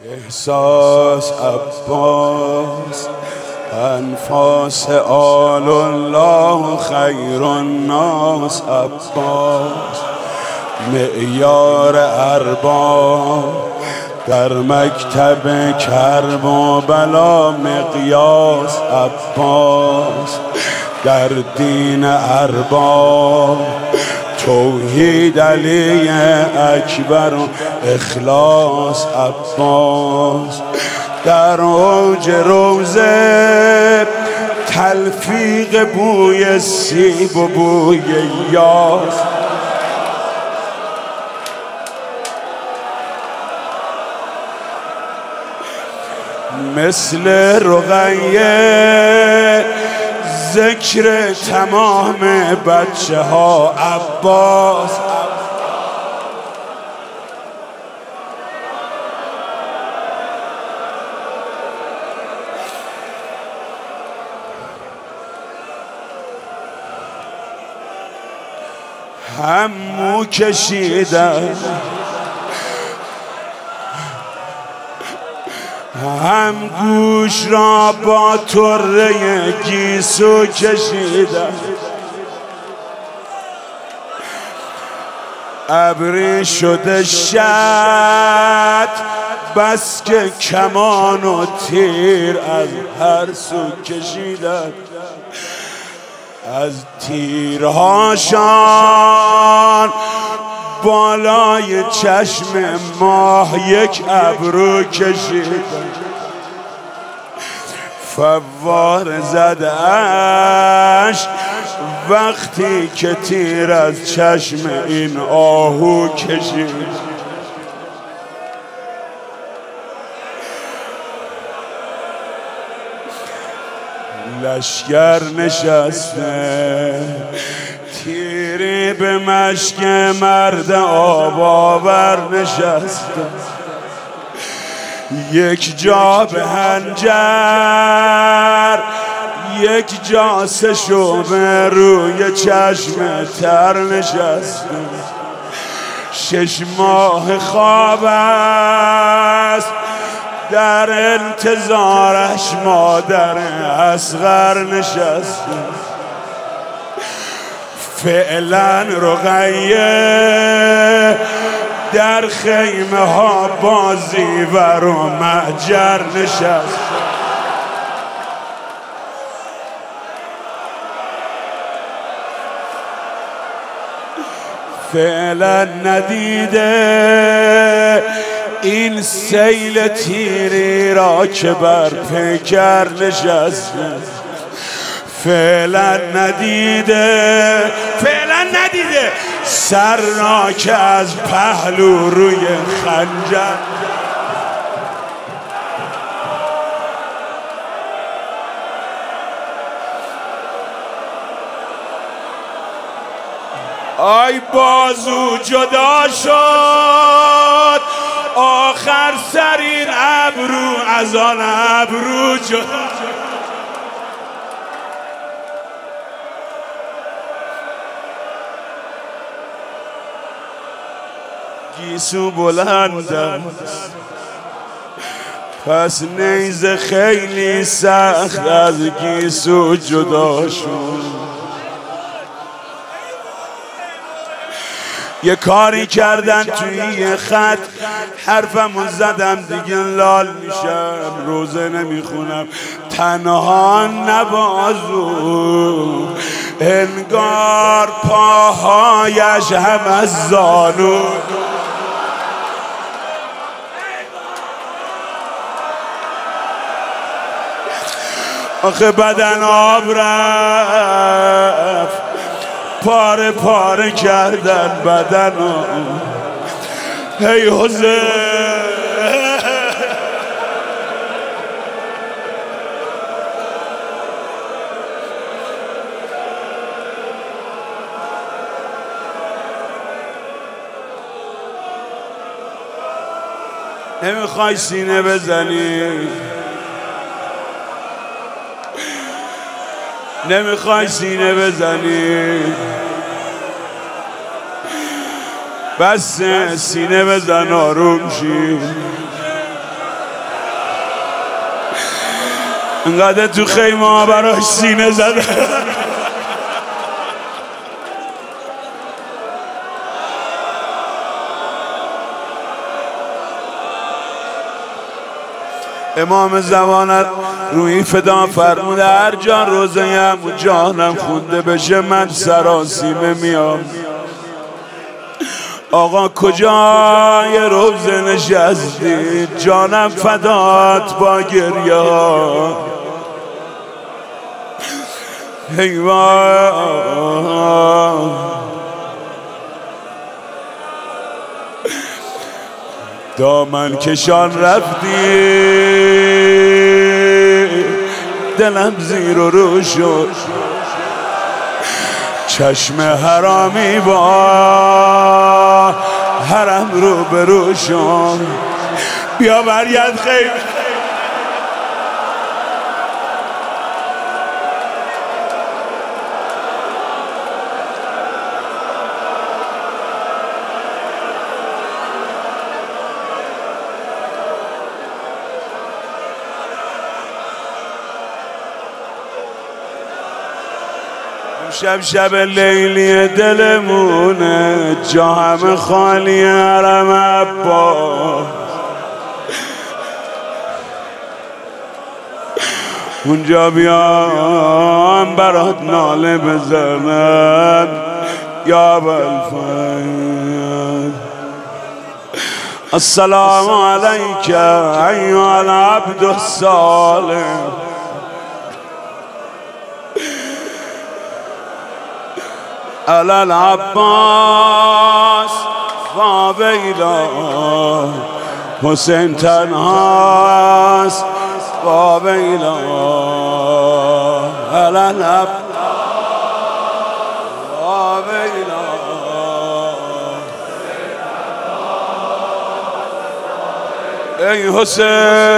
احساس عباس انفاس آل الله خیر الناس عباس معیار ارباب در مکتب کرب و بلا مقیاس عباس در دین ارباب توحید علی اکبر و اخلاص عباس در اوج روزه تلفیق بوی سیب و بوی یاس مثل رقیه ذکر تمام بچه ها عباس همو کشیدن هم گوش را با طره گیسو کشیدن ابری شده شد بس که کمان و تیر از هر سو کشیدن از تیرهاشان بالای چشم ماه یک ابرو کشیدن فوار زدش وقتی که تیر از چشم این آهو کشید لشگر نشسته تیری به مشک مرد آباور نشسته یک جا به هنجر یک جا سه شعبه روی چشم تر نشسته 6 ماه خواب است در انتظارش مادر اصغر نشسته فعلا رقیه در خیمه ها بازی ور و محجر نشست فعلا ندیده این سیل تیری را که بر پیکر نشسته فعلا ندیده سر را که از پهلو روی خنجر آی بازو جدا شد آخر سر این ابرو از آن ابرو جدا شد گیسو بلندم پس نیزه خیلی سخت از گیسو جدا شد یه کاری کردن توی یه خط حرفمو زدم دیگه لال میشم روزه نمیخونم تنها نبازو انگار پاهایش هم از زانو آخه بدن آب رفت پاره پاره کردن بدنو هی حوزه نمیخوای سینه بزنی نمیخوای سینه بزنی بس سینه بزن آروم شی انقدر تو خیمه ها براش سینه زده. امام زمان روی فدا فرموده هر جان روزه و جانم خونده بشه من سراسیمه میام. آقا کجای روزه نشستی جانم فدات با گریه ها. حیوان دامن کشان رفتی دلم زیر و رو شد. چشم حرامی با حرم رو برو شد. بیا برگرد خیلی شب لیلی دلمونه جا همه خالی حرم عباس. اونجا بیام برات ناله بزنم یا ابوالفضل. السلام علیک ایها العبد الصالح. علی العباس و ویلا حسین تنهاست و ویلا. علی العباس و ویلا. ای حسین